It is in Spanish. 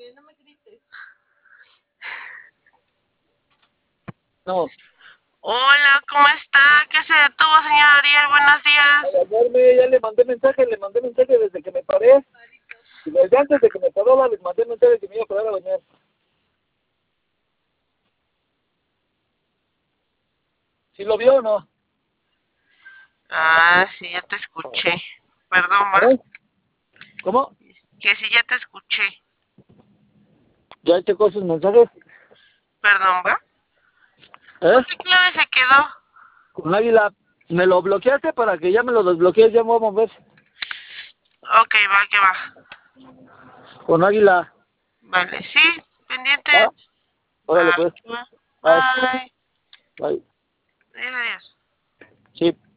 No. Hola, ¿cómo está? ¿Qué se detuvo, señor Ariel? Buenos días. Ya le mandé mensaje desde que me paré. Y desde antes de que me parara les mandé mensaje que me iba a parar a bañar. ¿Sí lo vio o no? Ah, sí, ya te escuché. Perdón, va. ¿Eh? ¿Cómo? Que sí, ya te escuché. ¿Ya checó sus mensajes? Perdón, va. ¿Eh? ¿Con qué clave se quedó? Con Águila. ¿Me lo bloqueaste para que ya me lo desbloquees? Ya me voy a mover. Ok, va, que va. Con Águila. Vale, sí, pendiente. ¿Ah? Órale Va, pues. que va. Bye. Bye. Bye. Adiós, adiós. Sí.